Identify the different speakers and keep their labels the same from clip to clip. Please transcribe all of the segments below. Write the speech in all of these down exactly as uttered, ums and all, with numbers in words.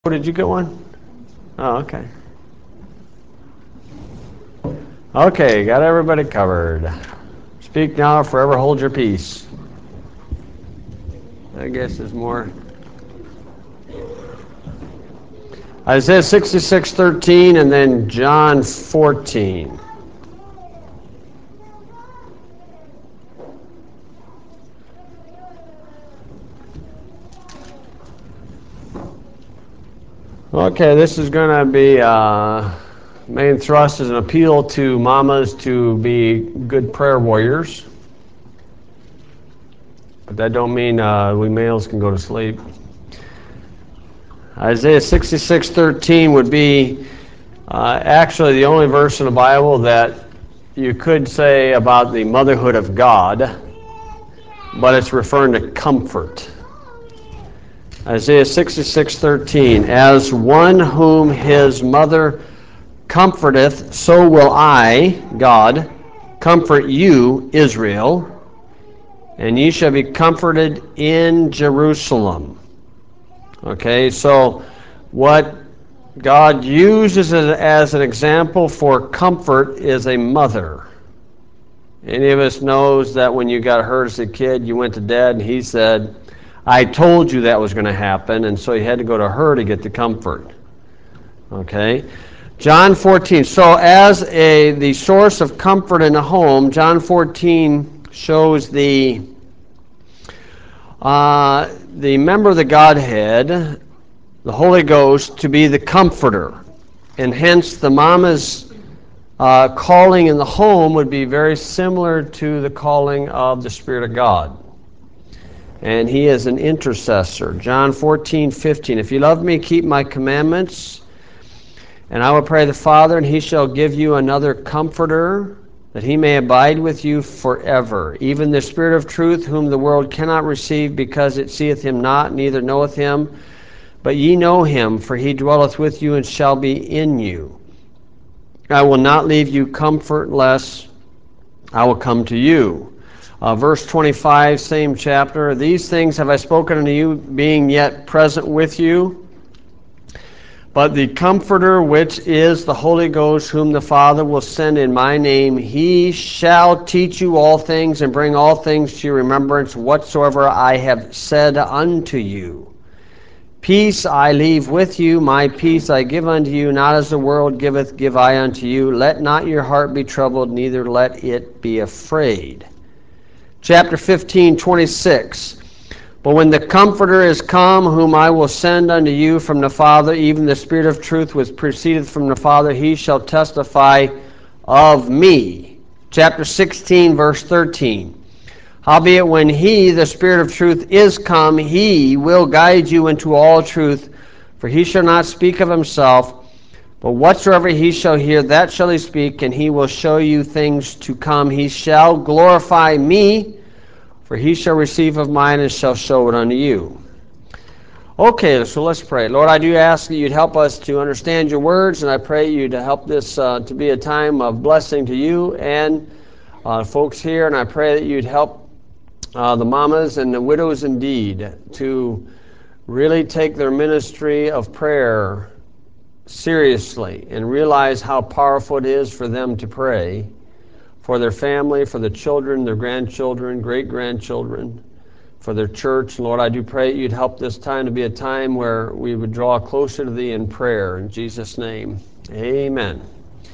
Speaker 1: Oh, did you get one? Oh, okay. Okay, got everybody covered. Speak now, forever hold your peace. I guess there's more. Isaiah sixty-six thirteen and then John fourteen. Okay, this is going to be uh, main thrust is an appeal to mamas to be good prayer warriors. But that don't mean uh, we males can go to sleep. Isaiah sixty-six thirteen would be uh, actually the only verse in the Bible that you could say about the motherhood of God, but it's referring to comfort. Isaiah sixty-six thirteen, as one whom his mother comforteth, so will I, God, comfort you, Israel, and ye shall be comforted in Jerusalem. Okay, so what God uses as an example for comfort is a mother. Any of us knows that when you got hurt as a kid, you went to dad and he said, I told you that was going to happen, and so you had to go to her to get the comfort. Okay? John fourteen. So as a the source of comfort in a home, John fourteen shows the uh, the member of the Godhead, the Holy Ghost, to be the comforter. And hence the mama's uh, calling in the home would be very similar to the calling of the Spirit of God. And he is an intercessor. John fourteen fifteen. If you love me, keep my commandments, and I will pray the Father, and he shall give you another comforter, that he may abide with you forever. Even the Spirit of truth, whom the world cannot receive, because it seeth him not, neither knoweth him. But ye know him, for he dwelleth with you and shall be in you. I will not leave you comfortless, I will come to you. Uh, verse twenty-five, same chapter. These things have I spoken unto you, being yet present with you. But the Comforter, which is the Holy Ghost, whom the Father will send in my name, he shall teach you all things, and bring all things to your remembrance, whatsoever I have said unto you. Peace I leave with you, my peace I give unto you, not as the world giveth, give I unto you. Let not your heart be troubled, neither let it be afraid. Chapter fifteen, twenty-six. But when the Comforter is come, whom I will send unto you from the Father, even the Spirit of truth which proceedeth from the Father, he shall testify of me. Chapter sixteen, verse thirteen. Howbeit when he, the Spirit of truth, is come, he will guide you into all truth, for he shall not speak of himself, but whatsoever he shall hear, that shall he speak, and he will show you things to come. He shall glorify me, for he shall receive of mine and shall show it unto you. Okay, so let's pray. Lord, I do ask that you'd help us to understand your words, and I pray you to help this uh, to be a time of blessing to you and uh, folks here, and I pray that you'd help uh, the mamas and the widows indeed to really take their ministry of prayer seriously and realize how powerful it is for them to pray for their family, for the children, their grandchildren, great-grandchildren, for their church. Lord, I do pray you'd help this time to be a time where we would draw closer to thee in prayer. In Jesus' name, amen.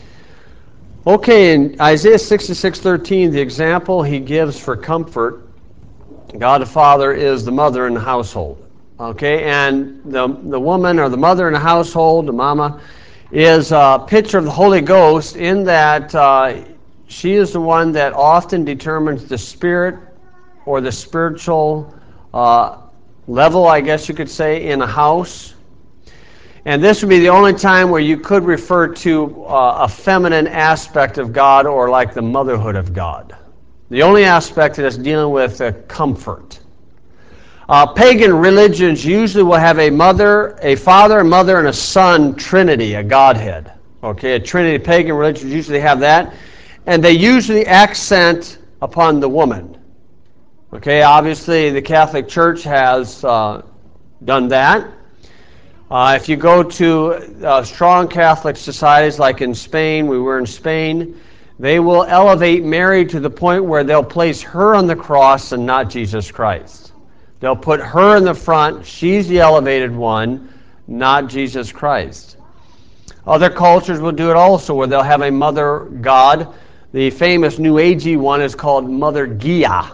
Speaker 1: Okay, in Isaiah sixty-six thirteen, the example he gives for comfort, God the Father is the mother in the household. Okay, and the, the woman or the mother in the household, the mama, is a picture of the Holy Ghost in that uh, she is the one that often determines the spirit or the spiritual uh, level, I guess you could say, in a house. And this would be the only time where you could refer to uh, a feminine aspect of God, or like the motherhood of God. The only aspect that is dealing with uh, comfort. Uh, pagan religions usually will have a mother, a father, a mother, and a son trinity, a Godhead. Okay, a trinity. Pagan religions usually have that. And they usually accent upon the woman. Okay, obviously the Catholic Church has uh, done that. Uh, if you go to uh, strong Catholic societies like in Spain, we were in Spain, they will elevate Mary to the point where they'll place her on the cross and not Jesus Christ. They'll put her in the front, she's the elevated one, not Jesus Christ. Other cultures will do it also, where they'll have a mother god. The famous New Agey one is called Mother Gaia.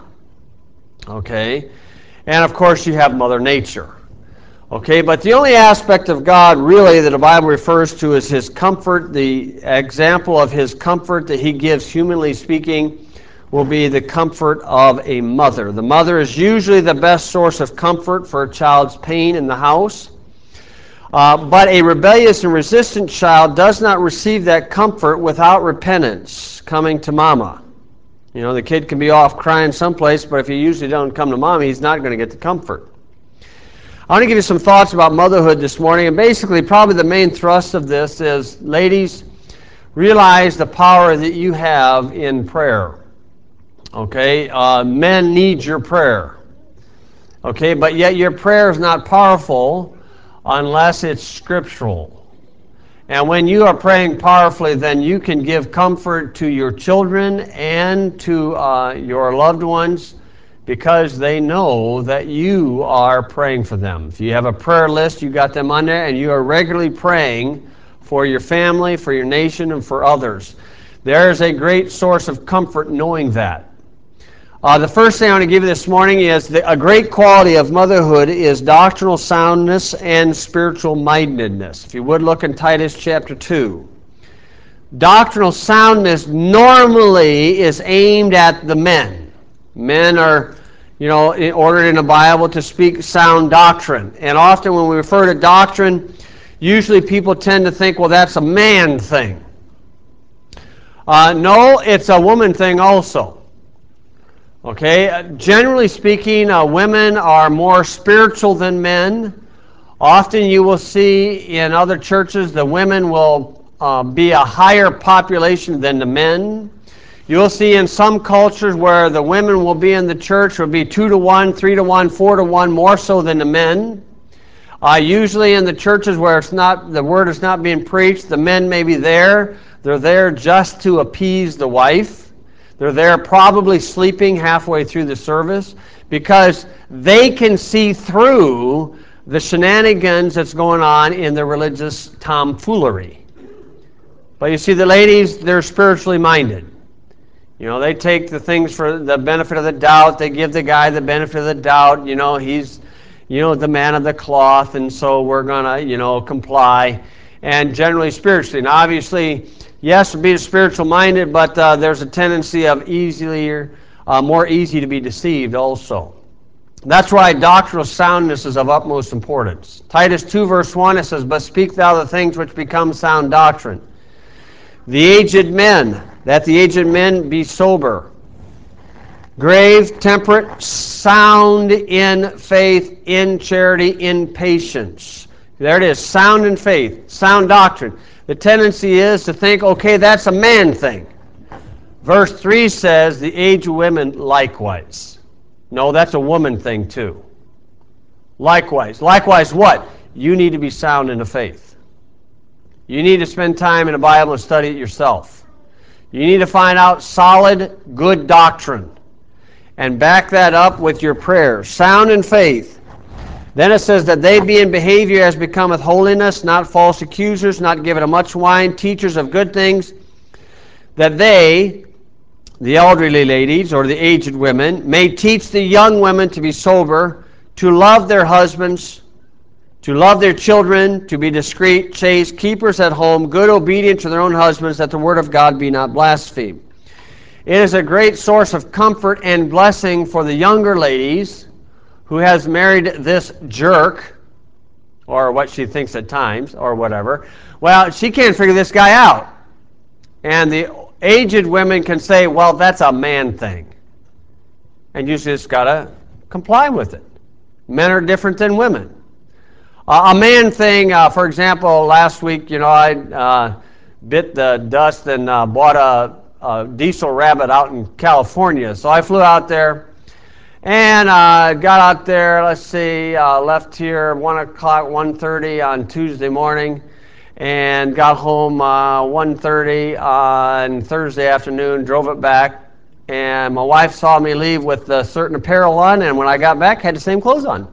Speaker 1: Okay? And of course you have Mother Nature. Okay, but the only aspect of God really that the Bible refers to is his comfort. The example of his comfort that he gives, humanly speaking, will be the comfort of a mother. The mother is usually the best source of comfort for a child's pain in the house. Uh, but a rebellious and resistant child does not receive that comfort without repentance, coming to mama. You know, the kid can be off crying someplace, but if he usually don't come to mommy, he's not going to get the comfort. I want to give you some thoughts about motherhood this morning, and basically probably the main thrust of this is, ladies, realize the power that you have in prayer. Okay, uh, men need your prayer. Okay, but yet your prayer is not powerful unless it's scriptural. And when you are praying powerfully, then you can give comfort to your children and to uh, your loved ones, because they know that you are praying for them. If you have a prayer list, you got them on there, and you are regularly praying for your family, for your nation, and for others. There is a great source of comfort knowing that. Uh, the first thing I want to give you this morning is that a great quality of motherhood is doctrinal soundness and spiritual mindedness. If you would look in Titus chapter two. Doctrinal soundness normally is aimed at the men. Men are, you know, ordered in the Bible to speak sound doctrine. And often when we refer to doctrine, usually people tend to think, well, that's a man thing. Uh, no, it's a woman thing also. Okay, uh, generally speaking, uh, women are more spiritual than men. Often you will see in other churches the women will uh, be a higher population than the men. You'll see in some cultures where the women will be in the church will be two to one, three to one, four to one, more so than the men. Uh, usually in the churches where it's not, the word is not being preached, the men may be there. They're there just to appease the wife. They're there probably sleeping halfway through the service because they can see through the shenanigans that's going on in the religious tomfoolery. But you see, the ladies, they're spiritually minded. You know, they take the things for the benefit of the doubt. They give the guy the benefit of the doubt. You know, he's, you know, the man of the cloth, and so we're going to, you know, comply. And generally spiritually. And obviously, yes, be spiritual minded, but uh, there's a tendency of easily, uh, more easy to be deceived also. That's why doctrinal soundness is of utmost importance. Titus two verse one, it says, "But speak thou the things which become sound doctrine. The aged men, that the aged men be sober, grave, temperate, sound in faith, in charity, in patience." There it is, sound in faith, sound doctrine. The tendency is to think, okay, that's a man thing. Verse three says, the aged women likewise. No, that's a woman thing too. Likewise. Likewise what? You need to be sound in the faith. You need to spend time in the Bible and study it yourself. You need to find out solid, good doctrine and back that up with your prayers. Sound in faith. Then it says that they be in behavior as becometh holiness, not false accusers, not given to much wine, teachers of good things, that they, the elderly ladies or the aged women, may teach the young women to be sober, to love their husbands, to love their children, to be discreet, chaste, keepers at home, good, obedient to their own husbands, that the word of God be not blasphemed. It is a great source of comfort and blessing for the younger ladies who has married this jerk, or what she thinks at times, or whatever. Well, she can't figure this guy out. And the aged women can say, well, that's a man thing. And you just got to comply with it. Men are different than women. Uh, a man thing, uh, for example, last week, you know, I uh, bit the dust and uh, bought a, a diesel rabbit out in California. So I flew out there, And uh, got out there, let's see, uh, left here one o'clock, one thirty on Tuesday morning, and got home uh, one thirty on Thursday afternoon, drove it back, and my wife saw me leave with a certain apparel on, and when I got back, had the same clothes on.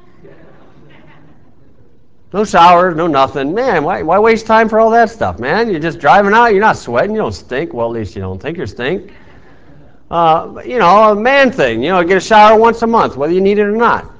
Speaker 1: No showers, no nothing. Man, why, why waste time for all that stuff, man? You're just driving out, you're not sweating, you don't stink. Well, at least you don't think you stink. Uh, you know, a man thing, you know, get a shower once a month, whether you need it or not.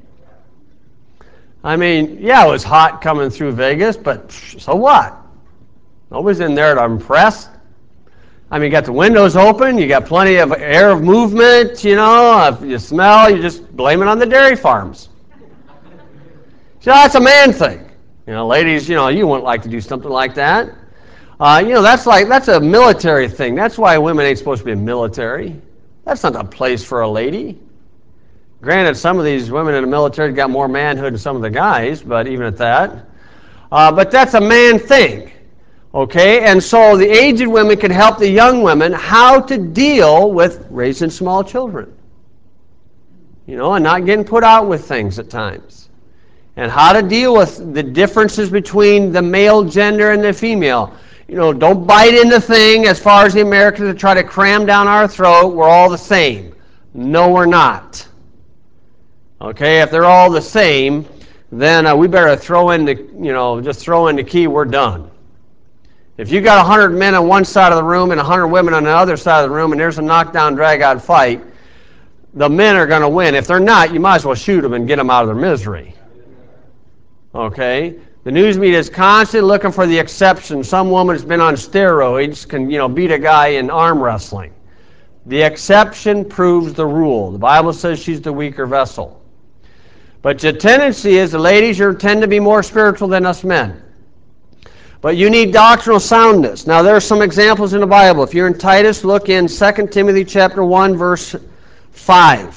Speaker 1: I mean, yeah, it was hot coming through Vegas, but so what? Nobody's in there to impress. I mean, you got the windows open, you got plenty of air of movement, you know, if you smell, you just blame it on the dairy farms. So that's a man thing. You know, ladies, you know, you wouldn't like to do something like that. Uh, you know, that's like, that's a military thing. That's why women ain't supposed to be in military. That's not a place for a lady. Granted, some of these women in the military got more manhood than some of the guys, but even at that. Uh, but that's a man thing, okay? And so the aged women can help the young women how to deal with raising small children. You know, and not getting put out with things at times. And how to deal with the differences between the male gender and the female. You know, don't bite into thing as far as the Americans to try to cram down our throat, we're all the same. No, we're not. Okay, if they're all the same, then uh, we better throw in the, you know, just throw in the key, we're done. If you got one hundred men on one side of the room and one hundred women on the other side of the room and there's a knockdown, drag-out fight, the men are going to win. If they're not, you might as well shoot them and get them out of their misery. Okay? The news media is constantly looking for the exception. Some woman has been on steroids, can, you know, beat a guy in arm wrestling. The exception proves the rule. The Bible says she's the weaker vessel. But the tendency is the ladies are, tend to be more spiritual than us men. But you need doctrinal soundness. Now there are some examples in the Bible. If you're in Titus, look in Second Timothy chapter one, verse five.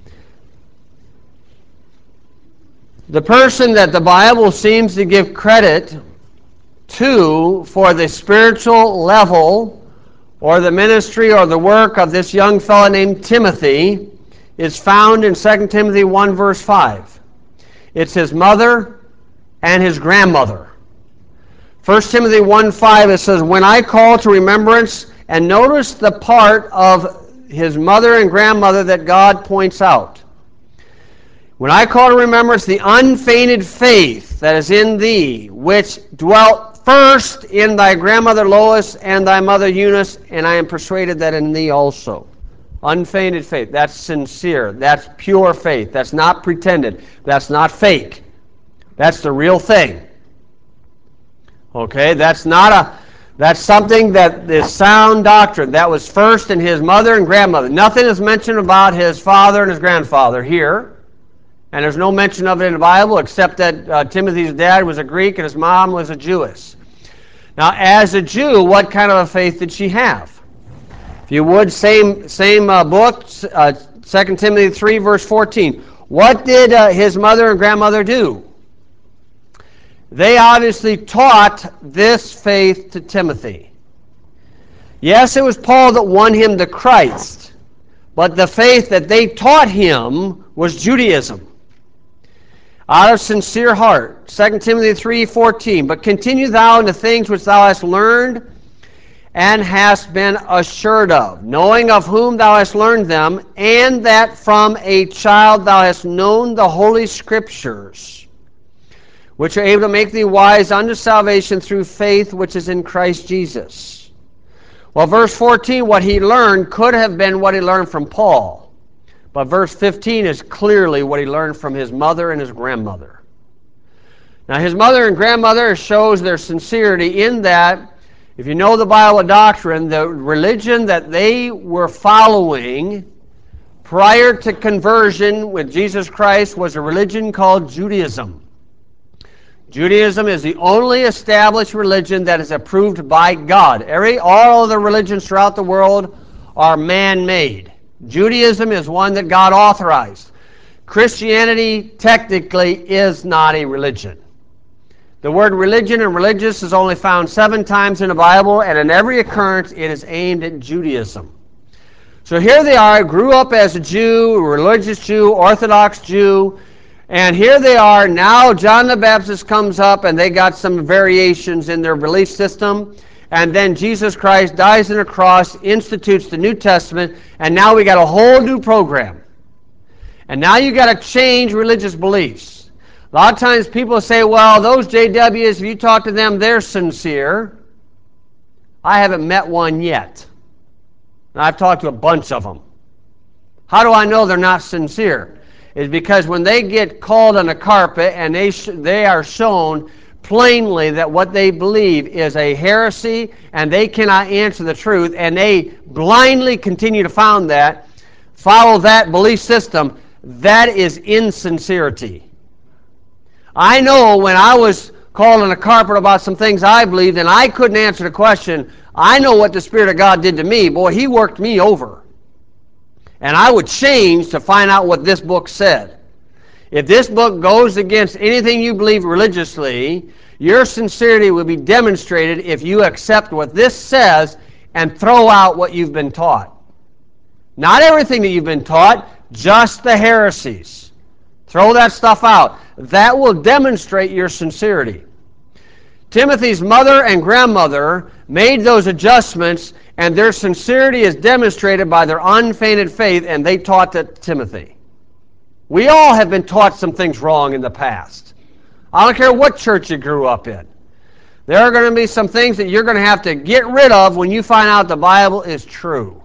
Speaker 1: The person that the Bible seems to give credit to for the spiritual level or the ministry or the work of this young fellow named Timothy is found in Second Timothy one, verse five. It's his mother and his grandmother. First Timothy one, five, it says, when I call to remembrance, and notice the part of his mother and grandmother that God points out. When I call to remembrance the unfeigned faith that is in thee, which dwelt first in thy grandmother Lois and thy mother Eunice, and I am persuaded that in thee also. Unfeigned faith, that's sincere, that's pure faith, that's not pretended, that's not fake. That's the real thing. Okay, that's not a, that's something that is sound doctrine. That was first in his mother and grandmother. Nothing is mentioned about his father and his grandfather here. And there's no mention of it in the Bible except that uh, Timothy's dad was a Greek and his mom was a Jewess. Now, as a Jew, what kind of a faith did she have? If you would, same same uh, book, uh, Second Timothy three, verse fourteen. What did uh, his mother and grandmother do? They obviously taught this faith to Timothy. Yes, it was Paul that won him to Christ, but the faith that they taught him was Judaism. Out of sincere heart. Second Timothy three fourteen. But continue thou in the things which thou hast learned and hast been assured of, knowing of whom thou hast learned them, and that from a child thou hast known the holy scriptures, which are able to make thee wise unto salvation through faith which is in Christ Jesus. Well, verse fourteen, what he learned could have been what he learned from Paul. But verse fifteen is clearly what he learned from his mother and his grandmother. Now, his mother and grandmother shows their sincerity in that, if you know the Bible doctrine, the religion that they were following prior to conversion with Jesus Christ was a religion called Judaism. Judaism is the only established religion that is approved by God. Every, all of the religions throughout the world are man-made. Judaism is one that God authorized. Christianity technically is not a religion. The word religion and religious is only found seven times in the Bible, and in every occurrence it is aimed at Judaism. So here they are, grew up as a Jew, a religious Jew, Orthodox Jew, and here they are. Now John the Baptist comes up, and they got some variations in their belief system. And then Jesus Christ dies on a cross, institutes the New Testament, and now we got a whole new program. And now you got to change religious beliefs. A lot of times people say, well, those J Ws, if you talk to them, they're sincere. I haven't met one yet. And I've talked to a bunch of them. How do I know they're not sincere? It's because when they get called on the carpet and they sh- they are shown plainly that what they believe is a heresy and they cannot answer the truth, and they blindly continue to found that, follow that belief system, that is insincerity. I know when I was called on the carpet about some things I believed and I couldn't answer the question, I know what the Spirit of God did to me. Boy, He worked me over. And I would change to find out what this book said. If this book goes against anything you believe religiously, your sincerity will be demonstrated if you accept what this says and throw out what you've been taught. Not everything that you've been taught, just the heresies. Throw that stuff out. That will demonstrate your sincerity. Timothy's mother and grandmother made those adjustments, and their sincerity is demonstrated by their unfeigned faith, and they taught that to Timothy. We all have been taught some things wrong in the past. I don't care what church you grew up in. There are going to be some things that you're going to have to get rid of when you find out the Bible is true.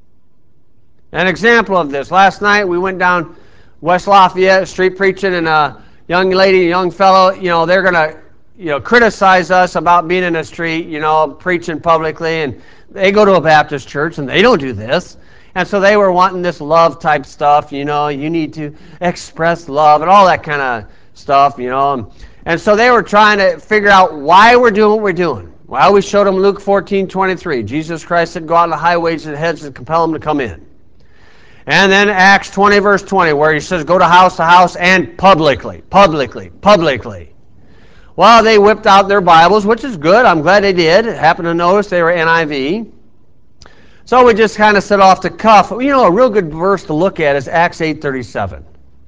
Speaker 1: An example of this, last night we went down West Lafayette Street preaching, and a young lady, a young fellow, you know, they're going to you know, criticize us about being in the street, you know, preaching publicly, and they go to a Baptist church and they don't do this. And so they were wanting this love type stuff, you know, you need to express love and all that kind of stuff, you know. And so they were trying to figure out why we're doing what we're doing. Well, we showed them Luke fourteen twenty-three. Jesus Christ said, go out on the highways and hedges and compel them to come in. And then Acts twenty, verse twenty, where he says, go to house to house and publicly, publicly, publicly. Well, they whipped out their Bibles, which is good. I'm glad they did. I happened to notice they were N I V. So we just kind of set off the cuff. You know, a real good verse to look at is Acts eight thirty-seven.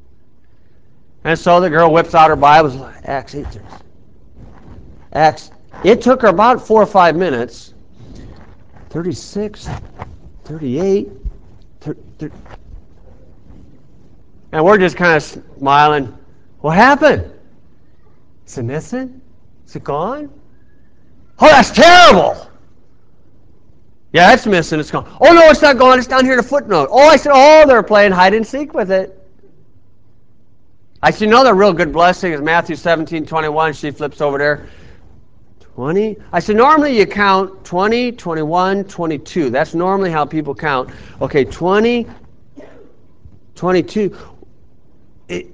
Speaker 1: And so the girl whips out her Bible. Acts eight thirty-seven. Acts. It took her about four or five minutes. thirty-six, thirty-eight, thirty, thirty. And we're just kind of smiling. What happened? Is it missing? Is it gone? Oh, that's terrible! Yeah, it's missing. It's gone. Oh, no, it's not gone. It's down here in a footnote. Oh, I said, oh, they're playing hide and seek with it. I said, another real good blessing is Matthew seventeen twenty-one. She flips over there. twenty. I said, normally you count twenty, twenty-one, twenty-two. That's normally how people count. Okay, twenty, twenty-two. It,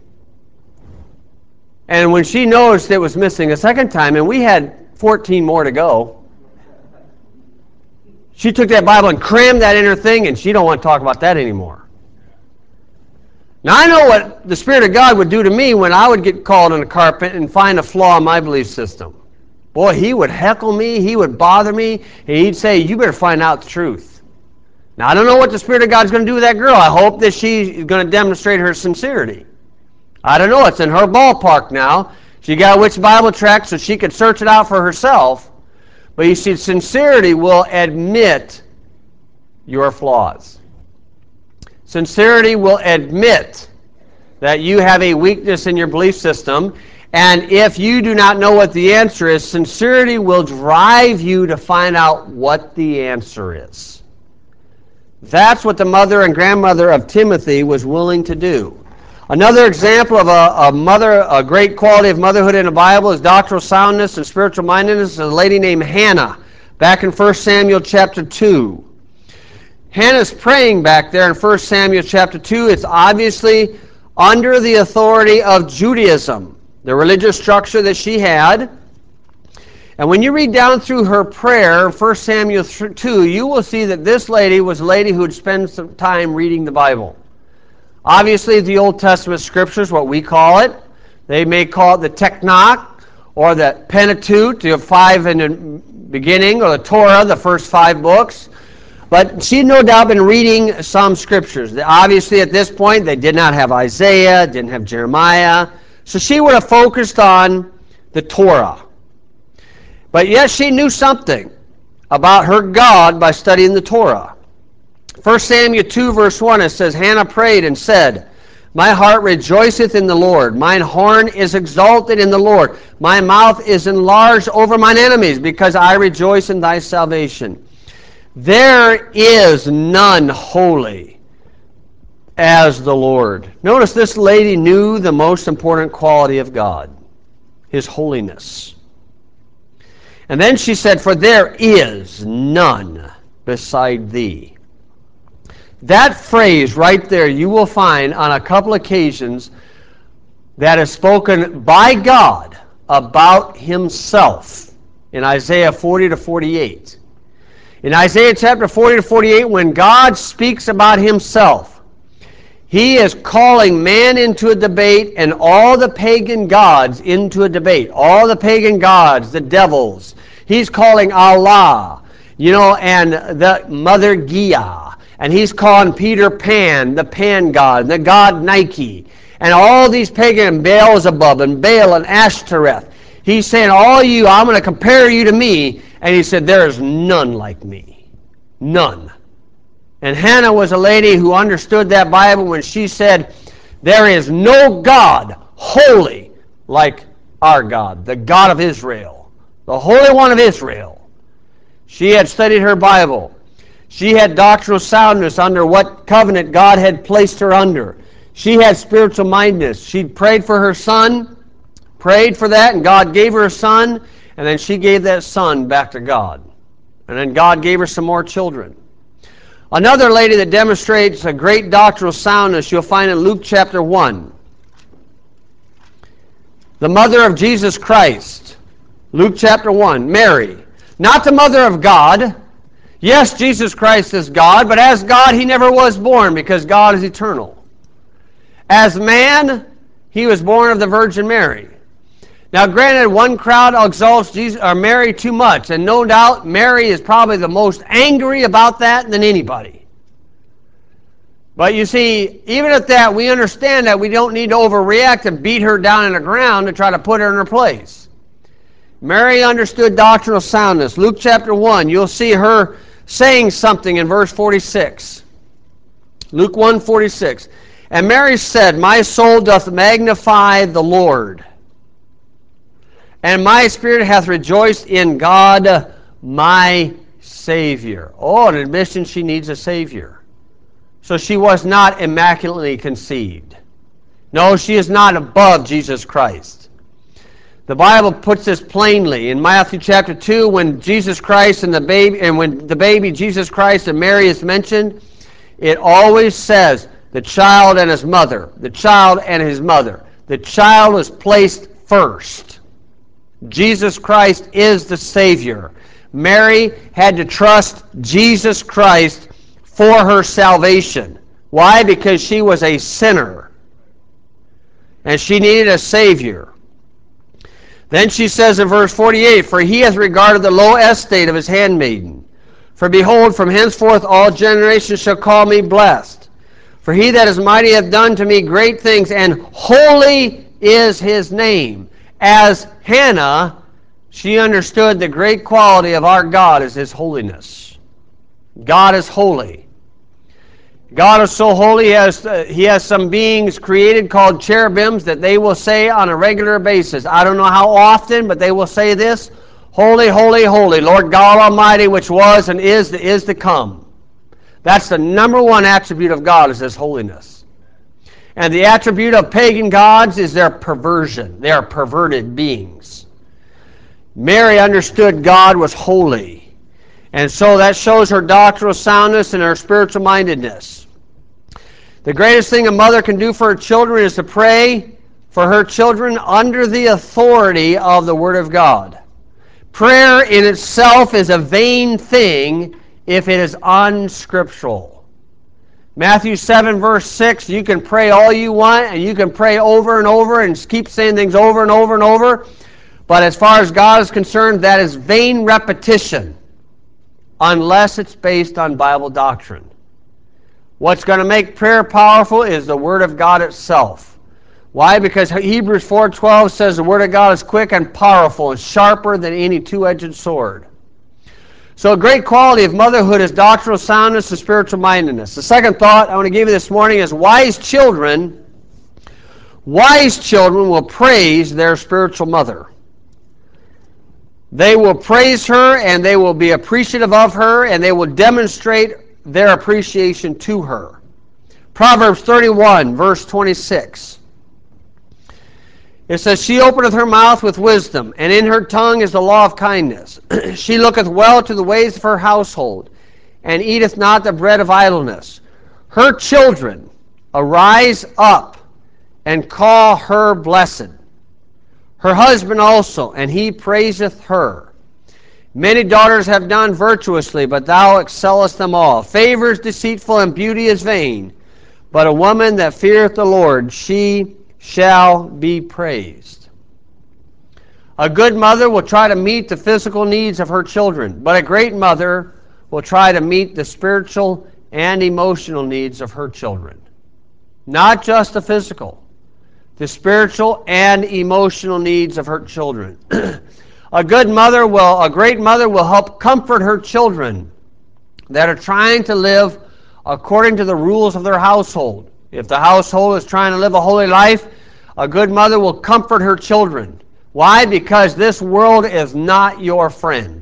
Speaker 1: And when she noticed it was missing a second time, and we had fourteen more to go, she took that Bible and crammed that in her thing, and she don't want to talk about that anymore. Now, I know what the Spirit of God would do to me when I would get called on the carpet and find a flaw in my belief system. Boy, He would heckle me, He would bother me, and He'd say, you better find out the truth. Now, I don't know what the Spirit of God's going to do with that girl. I hope that she's going to demonstrate her sincerity. I don't know. It's in her ballpark now. She got which Bible tract so she could search it out for herself. But you see, sincerity will admit your flaws. Sincerity will admit that you have a weakness in your belief system. And if you do not know what the answer is, sincerity will drive you to find out what the answer is. That's what the mother and grandmother of Timothy was willing to do. Another example of a, a mother, a great quality of motherhood in the Bible is doctrinal soundness and spiritual mindedness. Is a lady named Hannah, back in First Samuel chapter two. Hannah's praying back there in First Samuel chapter two. It's obviously under the authority of Judaism, the religious structure that she had. And when you read down through her prayer, First Samuel two, you will see that this lady was a lady who would spend some time reading the Bible. Obviously, the Old Testament Scriptures, what we call it, they may call it the Tanakh or the Pentateuch, the five in the beginning, or the Torah, the first five books. But she had no doubt been reading some scriptures. Obviously, at this point, they did not have Isaiah, didn't have Jeremiah. So she would have focused on the Torah. But yet she knew something about her God by studying the Torah. First Samuel two, verse one, it says, Hannah prayed and said, My heart rejoiceth in the Lord. Mine horn is exalted in the Lord. My mouth is enlarged over mine enemies, because I rejoice in thy salvation. There is none holy as the Lord. Notice this lady knew the most important quality of God, his holiness. And then she said, For there is none beside thee. That phrase right there you will find on a couple occasions that is spoken by God about himself in Isaiah forty to forty-eight. In Isaiah chapter forty to forty-eight, when God speaks about himself, he is calling man into a debate and all the pagan gods into a debate. All the pagan gods, the devils. He's calling Allah, you know, and the Mother Gia. And he's calling Peter Pan, the Pan God, the god Nike. And all these pagan, Beelzebub and Baal and Ashtoreth. He's saying, all you, I'm going to compare you to me. And he said, there is none like me. None. And Hannah was a lady who understood that Bible when she said, there is no God holy like our God, the God of Israel, the Holy One of Israel. She had studied her Bible. She had doctrinal soundness under what covenant God had placed her under. She had spiritual mindedness. She prayed for her son, prayed for that, and God gave her a son, and then she gave that son back to God. And then God gave her some more children. Another lady that demonstrates a great doctrinal soundness you'll find in Luke chapter one. The mother of Jesus Christ. Luke chapter one, Mary. Not the mother of God. Yes, Jesus Christ is God, but as God, he never was born because God is eternal. As man, he was born of the Virgin Mary. Now, granted, one crowd exalts Jesus or Mary too much, and no doubt Mary is probably the most angry about that than anybody. But you see, even at that, we understand that we don't need to overreact and beat her down in the ground to try to put her in her place. Mary understood doctrinal soundness. Luke chapter one, you'll see her saying something in verse forty-six. Luke one forty-six. And Mary said, My soul doth magnify the Lord, and my spirit hath rejoiced in God my Savior. Oh, an admission she needs a Savior. So she was not immaculately conceived. No, she is not above Jesus Christ. The Bible puts this plainly in Matthew chapter two, when Jesus Christ and the baby, and when the baby Jesus Christ and Mary is mentioned, it always says the child and his mother, the child and his mother. The child is placed first. Jesus Christ is the Savior. Mary had to trust Jesus Christ for her salvation. Why? Because she was a sinner, and she needed a Savior. Then she says in verse forty-eight, For he hath regarded the low estate of his handmaiden. For behold, from henceforth all generations shall call me blessed. For he that is mighty hath done to me great things, and holy is his name. As Hannah, she understood the great quality of our God is his holiness. God is holy. God is so holy, he has, uh, he has some beings created called cherubims that they will say on a regular basis. I don't know how often, but they will say this, Holy, holy, holy, Lord God Almighty, which was and is that is to come. That's the number one attribute of God, is his holiness. And the attribute of pagan gods is their perversion. They are perverted beings. Mary understood God was holy. And so that shows her doctrinal soundness and her spiritual mindedness. The greatest thing a mother can do for her children is to pray for her children under the authority of the Word of God. Prayer in itself is a vain thing if it is unscriptural. Matthew seven verse six, you can pray all you want and you can pray over and over and keep saying things over and over and over. But as far as God is concerned, that is vain repetition. unless it's based on Bible doctrine. What's going to make prayer powerful is the Word of God itself. Why? Because Hebrews four twelve says the Word of God is quick and powerful and sharper than any two-edged sword. So a great quality of motherhood is doctrinal soundness and spiritual mindedness. The second thought I want to give you this morning is wise children, wise children will praise their spiritual mother. They will praise her, and they will be appreciative of her, and they will demonstrate their appreciation to her. Proverbs thirty-one, verse twenty-six. It says, she openeth her mouth with wisdom, and in her tongue is the law of kindness. She looketh well to the ways of her household, and eateth not the bread of idleness. Her children arise up and call her blessed. Her husband also, and he praiseth her. Many daughters have done virtuously, but thou excellest them all. Favor is deceitful, and beauty is vain. But a woman that feareth the Lord, she shall be praised. A good mother will try to meet the physical needs of her children, but a great mother will try to meet the spiritual and emotional needs of her children. Not just the physical, the spiritual and emotional needs of her children. A good mother will, a great mother will help comfort her children that are trying to live according to the rules of their household. If the household is trying to live a holy life, a good mother will comfort her children. Why? Because this world is not your friend.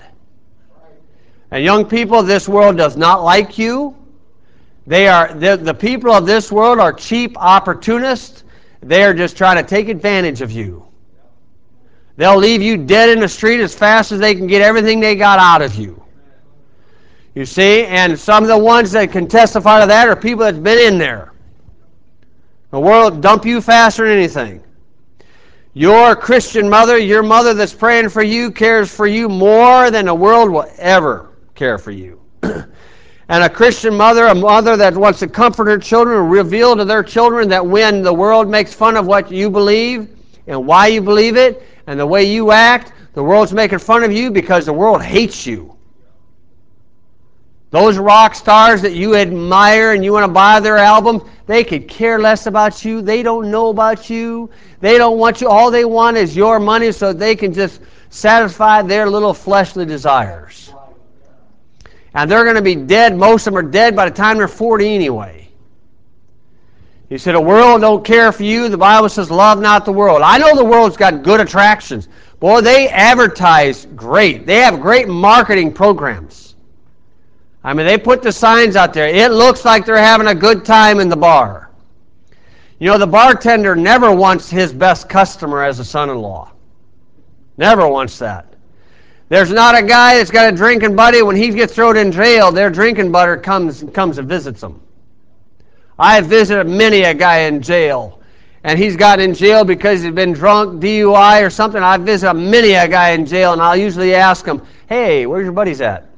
Speaker 1: And young people, this world does not like you. They are the, the people of this world are cheap opportunists. They are just trying to take advantage of you. They'll leave you dead in the street as fast as they can get everything they got out of you. You see, and some of the ones that can testify to that are people that's been in there. The world will dump you faster than anything. Your Christian mother, your mother that's praying for you, cares for you more than the world will ever care for you. And a Christian mother, a mother that wants to comfort her children, will reveal to their children that when the world makes fun of what you believe and why you believe it and the way you act, the world's making fun of you because the world hates you. Those rock stars that you admire and you want to buy their albums, they could care less about you. They don't know about you. They don't want you. All they want is your money so they can just satisfy their little fleshly desires. And they're going to be dead. Most of them are dead by the time they're forty anyway. You said the world don't care for you. The Bible says love not the world. I know the world's got good attractions. Boy, they advertise great. They have great marketing programs. I mean, they put the signs out there. It looks like they're having a good time in the bar. You know, the bartender never wants his best customer as a son-in-law. Never wants that. There's not a guy that's got a drinking buddy. When he gets thrown in jail, their drinking buddy comes, comes and visits him. I have visited many a guy in jail, and he's got in jail because he's been drunk, D U I or something. I visit many a guy in jail, and I'll usually ask him, hey, where's your buddies at?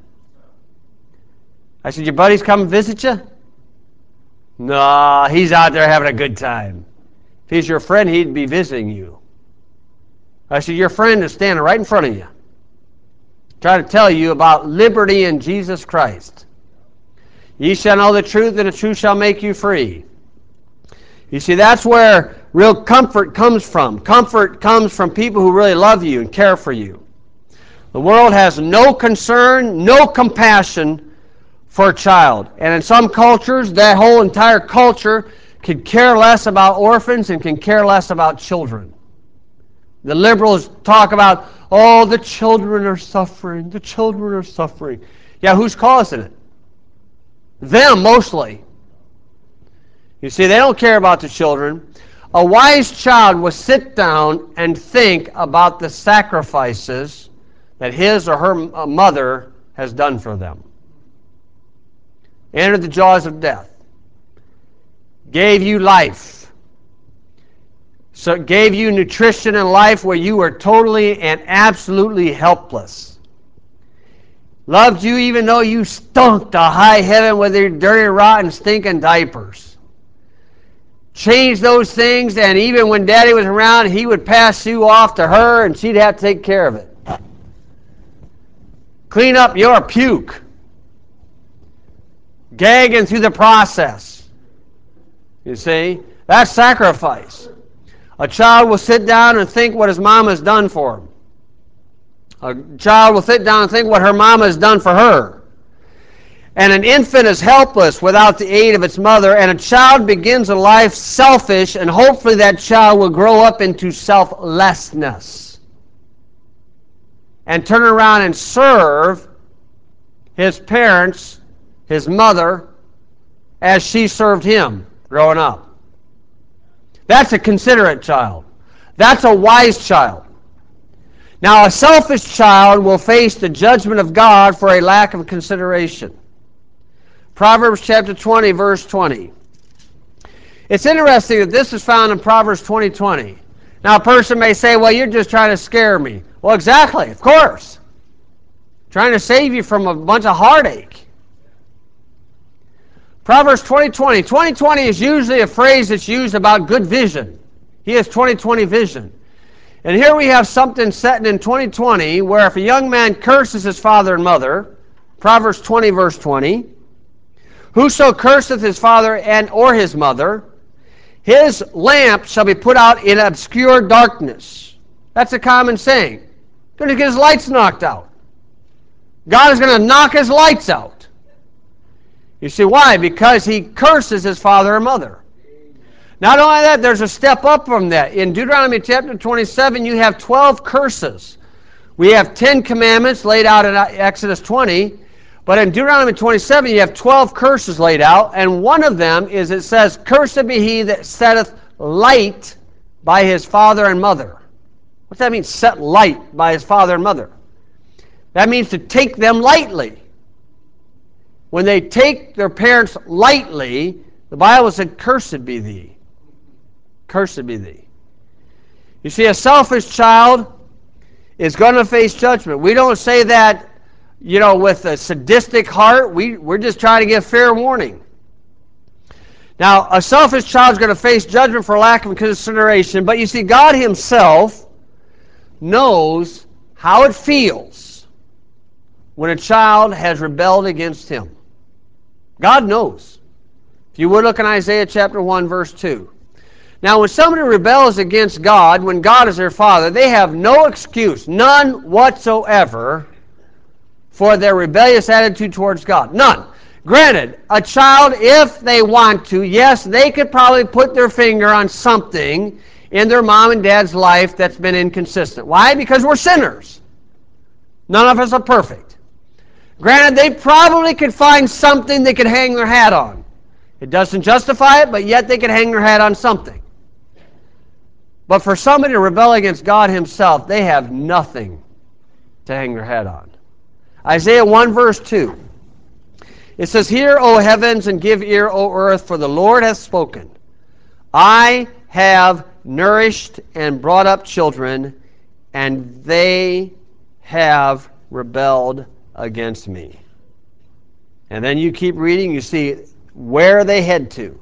Speaker 1: I said, your buddies come and visit you? No, he's out there having a good time. If he's your friend, he'd be visiting you. I said, your friend is standing right in front of you, trying to tell you about liberty in Jesus Christ. Ye shall know the truth, and the truth shall make you free. You see, that's where real comfort comes from. Comfort comes from people who really love you and care for you. The world has no concern, no compassion for a child. And in some cultures, that whole entire culture could care less about orphans and can care less about children. The liberals talk about, oh, the children are suffering, the children are suffering. Yeah, who's causing it? Them, mostly. You see, they don't care about the children. A wise child will sit down and think about the sacrifices that his or her mother has done for them. Entered the jaws of death, gave you life, so it gave you nutrition and life where you were totally and absolutely helpless. Loved you even though you stunk to high heaven with your dirty, rotten, stinking diapers. Changed those things, and even when Daddy was around, he would pass you off to her, and she'd have to take care of it. Clean up your puke. gagging through the process. You see? That's sacrifice. A child will sit down and think what his mom has done for him. A child will sit down and think what her mama has done for her. And an infant is helpless without the aid of its mother, and a child begins a life selfish, and hopefully that child will grow up into selflessness and turn around and serve his parents, his mother, as she served him growing up. That's a considerate child. That's a wise child. Now, a selfish child will face the judgment of God for a lack of consideration. Proverbs chapter twenty, verse twenty. It's interesting that this is found in Proverbs twenty twenty. Now, a person may say, well, you're just trying to scare me. Well, exactly, of course. Trying to save you from a bunch of heartache. Proverbs twenty twenty. twenty twenty is usually a phrase that's used about good vision. He has twenty twenty vision. And here we have something set in twenty twenty where if a young man curses his father and mother, Proverbs twenty, verse twenty, whoso curseth his father and or his mother, his lamp shall be put out in obscure darkness. That's a common saying. Going to get his lights knocked out. God is going to knock his lights out. You see why? Because he curses his father or mother. Not only that, there's a step up from that. In Deuteronomy chapter twenty-seven, you have twelve curses. We have ten commandments laid out in Exodus twenty, but in Deuteronomy twenty-seven, you have twelve curses laid out, and one of them is, it says, cursed be he that setteth light by his father and mother. What's that mean, set light by his father and mother? That means to take them lightly. When they take their parents lightly, the Bible said, cursed be thee. Cursed be thee. You see, a selfish child is going to face judgment. We don't say that, you know, with a sadistic heart. We, we're just trying to give fair warning. Now, a selfish child is going to face judgment for lack of consideration, but you see, God himself knows how it feels when a child has rebelled against him. God knows. If you would look in Isaiah chapter one, verse two. Now, when somebody rebels against God, when God is their father, they have no excuse, none whatsoever, for their rebellious attitude towards God. None. Granted, a child, if they want to, yes, they could probably put their finger on something in their mom and dad's life that's been inconsistent. Why? Because we're sinners. None of us are perfect. Granted, they probably could find something they could hang their hat on. It doesn't justify it, but yet they could hang their hat on something. But for somebody to rebel against God himself, they have nothing to hang their hat on. Isaiah one, verse two. It says, hear, O heavens, and give ear, O earth, for the Lord hath spoken. I have nourished and brought up children, and they have rebelled against me. And then you keep reading, you see where they head to.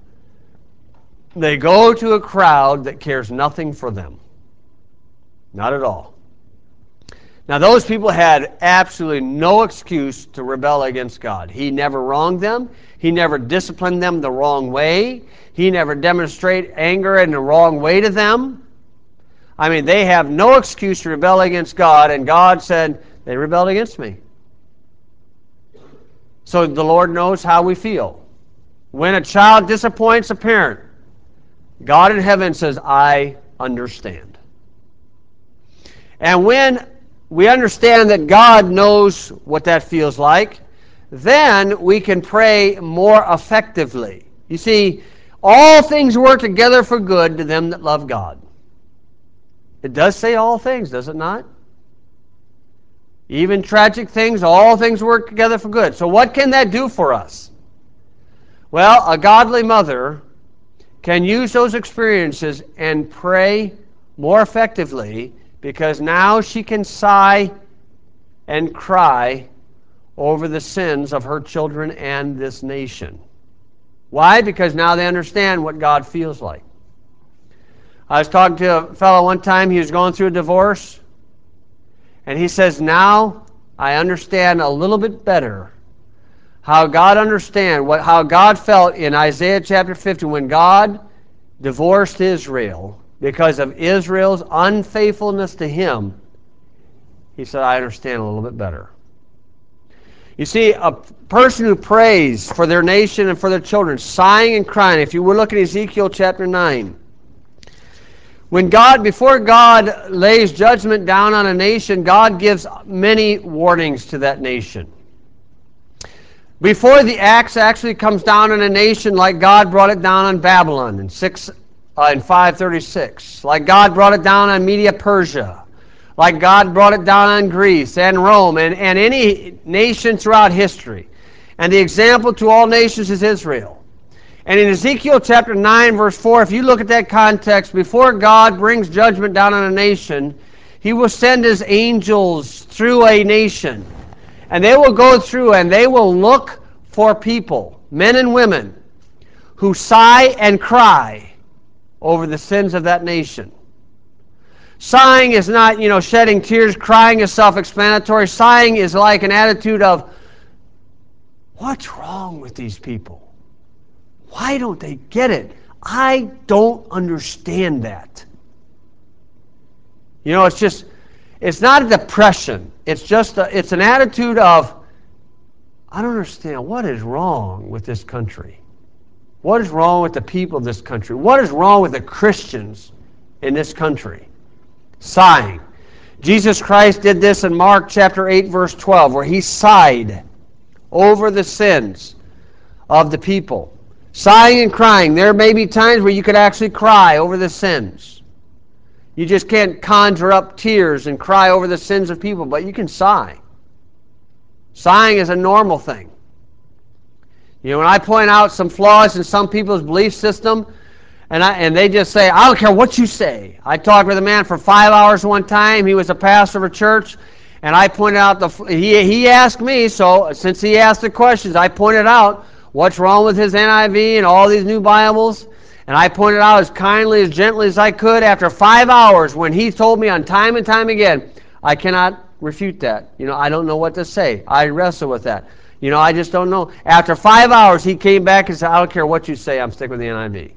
Speaker 1: They go to a crowd that cares nothing for them. Not at all. Now, those people had absolutely no excuse to rebel against God. He never wronged them. He never disciplined them the wrong way. He never demonstrated anger in the wrong way to them. I mean, they have no excuse to rebel against God, and God said, they rebelled against me. So the Lord knows how we feel. When a child disappoints a parent, God in heaven says, I understand. And when we understand that God knows what that feels like, then we can pray more effectively. You see, all things work together for good to them that love God. It does say all things, does it not? Even tragic things, all things work together for good. So what can that do for us? Well, a godly mother can use those experiences and pray more effectively, because now she can sigh and cry over the sins of her children and this nation. Why? Because now they understand what God feels like. I was talking to a fellow one time, he was going through a divorce, and he says, now I understand a little bit better how God understand, what, how God felt in Isaiah chapter fifty when God divorced Israel because of Israel's unfaithfulness to him, he said, I understand a little bit better. You see, a person who prays for their nation and for their children, sighing and crying, if you were looking at Ezekiel chapter nine, when God, before God lays judgment down on a nation, God gives many warnings to that nation. Before the axe actually comes down on a nation, like God brought it down on Babylon in six uh, in five thirty-six, like God brought it down on Media Persia, like God brought it down on Greece and Rome and, and any nation throughout history. And the example to all nations is Israel. And in Ezekiel chapter nine, verse four, if you look at that context, before God brings judgment down on a nation, he will send his angels through a nation. And they will go through and they will look for people, men and women, who sigh and cry over the sins of that nation. Sighing is not, you know, shedding tears. Crying is self-explanatory. Sighing is like an attitude of, what's wrong with these people? Why don't they get it? I don't understand that. You know, it's just, it's not a depression. It's just, a, it's an attitude of, I don't understand. What is wrong with this country? What is wrong with the people of this country? What is wrong with the Christians in this country? Sighing. Jesus Christ did this in Mark chapter eight, verse twelve, where he sighed over the sins of the people. Sighing and crying. There may be times where you could actually cry over the sins. You just can't conjure up tears and cry over the sins of people, but you can sigh. Sighing is a normal thing. You know, when I point out some flaws in some people's belief system, and I, and they just say, I don't care what you say. I talked with a man for five hours one time. He was a pastor of a church, and I pointed out, the he, he asked me, so since he asked the questions, I pointed out what's wrong with his N I V and all these new Bibles, and I pointed out as kindly, as gently as I could after five hours when he told me on time and time again, I cannot refute that. You know, I don't know what to say. I wrestle with that. You know, I just don't know. After five hours, he came back and said, I don't care what you say, I'm sticking with the N I V.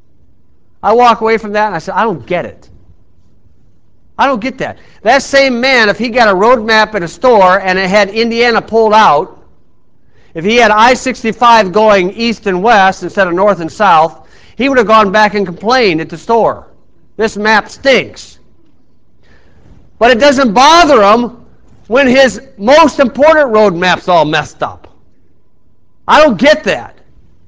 Speaker 1: I walk away from that and I said, I don't get it. I don't get that. That same man, if he got a road map at a store and it had Indiana pulled out, if he had I sixty-five going east and west instead of north and south, he would have gone back and complained at the store. This map stinks. But it doesn't bother him when his most important road map's all messed up. I don't get that.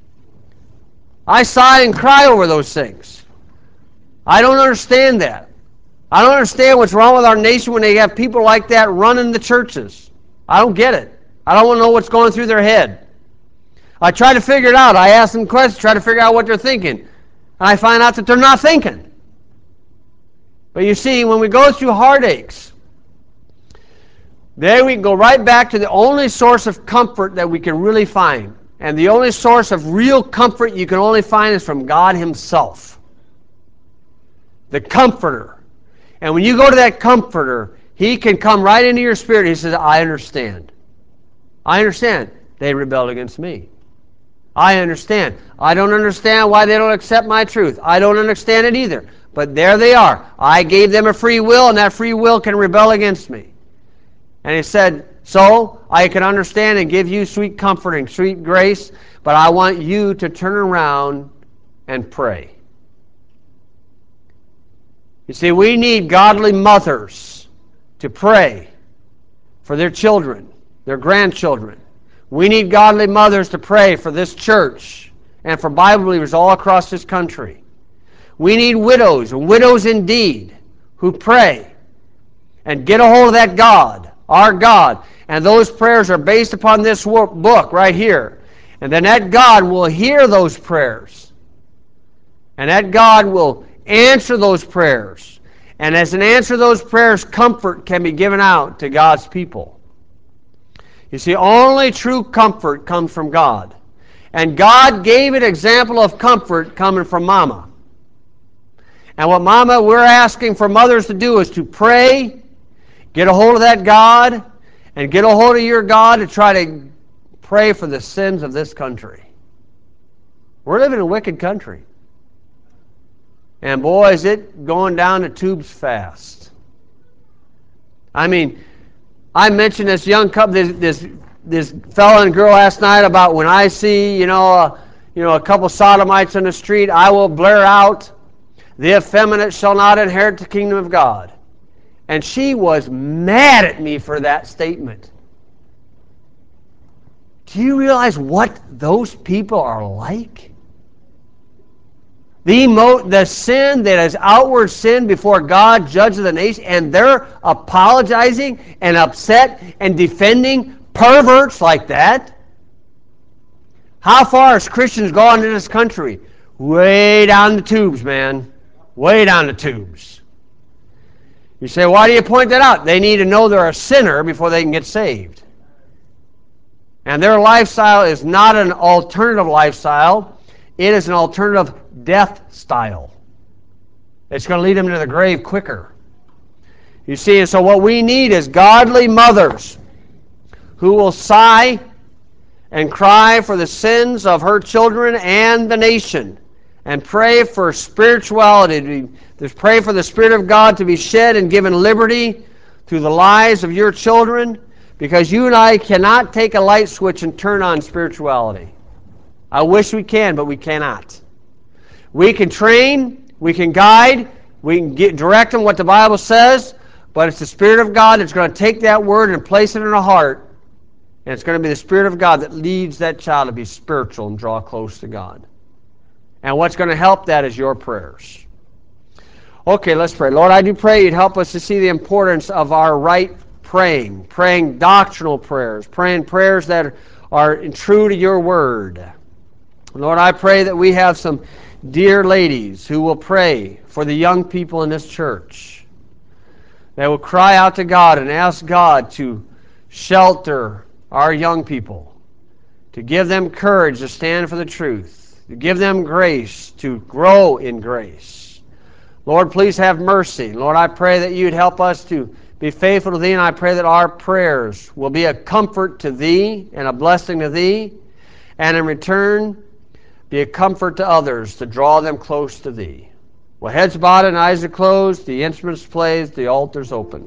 Speaker 1: I sigh and cry over those things. I don't understand that. I don't understand what's wrong with our nation when they have people like that running the churches. I don't get it. I don't want to know what's going through their head. I try to figure it out. I ask them questions, try to figure out what they're thinking. And I find out that they're not thinking. But you see, when we go through heartaches, there we can go right back to the only source of comfort that we can really find. And the only source of real comfort you can only find is from God himself. The Comforter. And when you go to that Comforter, he can come right into your spirit. He says, I understand. I understand. They rebelled against me. I understand. I don't understand why they don't accept my truth. I don't understand it either. But there they are. I gave them a free will, and that free will can rebel against me. And he said, so I can understand and give you sweet comforting, sweet grace, but I want you to turn around and pray. You see, we need godly mothers to pray for their children, their grandchildren. We need godly mothers to pray for this church and for Bible believers all across this country. We need widows, widows indeed, who pray and get a hold of that God, our God. And those prayers are based upon this book right here. And then that God will hear those prayers. And that God will answer those prayers. And as an answer to those prayers, comfort can be given out to God's people. You see, only true comfort comes from God. And God gave an example of comfort coming from Mama. And what Mama, we're asking for mothers to do is to pray, get a hold of that God, and get a hold of your God to try to pray for the sins of this country. We're living in a wicked country. And boy, is it going down the tubes fast. I mean, I mentioned this young couple, this this, this fellow and girl last night about when I see, you know, uh, you know, a couple sodomites on the street, I will blare out, "The effeminate shall not inherit the kingdom of God." And she was mad at me for that statement. Do you realize what those people are like? The, emo- the sin that is outward sin before God judges the nation, and they're apologizing and upset and defending perverts like that? How far has Christians gone in this country? Way down the tubes, man. Way down the tubes. You say, why do you point that out? They need to know they're a sinner before they can get saved. And their lifestyle is not an alternative lifestyle. It is an alternative death style. It's going to lead them to the grave quicker. You see, and so what we need is godly mothers who will sigh and cry for the sins of her children and the nation, and pray for spirituality, to be, to pray for the Spirit of God to be shed and given liberty through the lives of your children, because you and I cannot take a light switch and turn on spirituality. I wish we can, but we cannot. We can train, we can guide, we can get, direct them what the Bible says, but it's the Spirit of God that's going to take that word and place it in a heart, and it's going to be the Spirit of God that leads that child to be spiritual and draw close to God. And what's going to help that is your prayers. Okay, let's pray. Lord, I do pray you'd help us to see the importance of our right praying, praying doctrinal prayers, praying prayers that are true to your word. Lord, I pray that we have some dear ladies who will pray for the young people in this church. They will cry out to God and ask God to shelter our young people, to give them courage to stand for the truth, to give them grace to grow in grace. Lord, please have mercy. Lord, I pray that you'd help us to be faithful to Thee, and I pray that our prayers will be a comfort to Thee and a blessing to Thee, and in return, be a comfort to others to draw them close to Thee. Well, heads bowed and eyes are closed, the instruments played, the altar's open.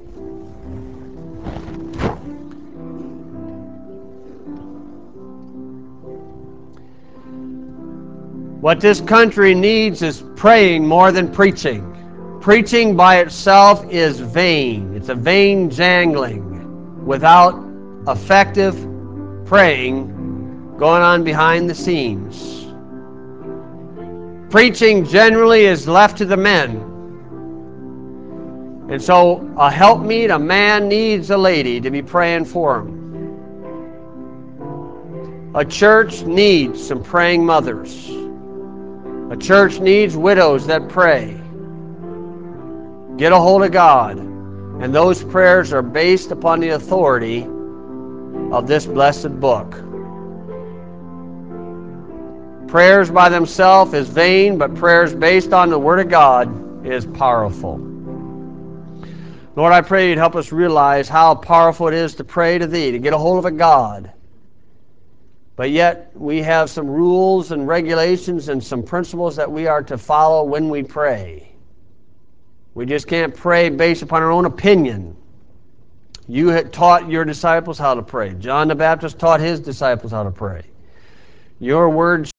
Speaker 1: What this country needs is praying more than preaching. Preaching by itself is vain. It's a vain jangling without effective praying going on behind the scenes. Preaching generally is left to the men. And so a helpmeet, a man needs a lady to be praying for him. A church needs some praying mothers. A church needs widows that pray. Get a hold of God. And those prayers are based upon the authority of this blessed book. Prayers by themselves is vain, but prayers based on the Word of God is powerful. Lord, I pray you'd help us realize how powerful it is to pray to Thee, to get a hold of a God. But yet we have some rules and regulations and some principles that we are to follow when we pray. We just can't pray based upon our own opinion. You had taught your disciples how to pray. John the Baptist taught his disciples how to pray. Your word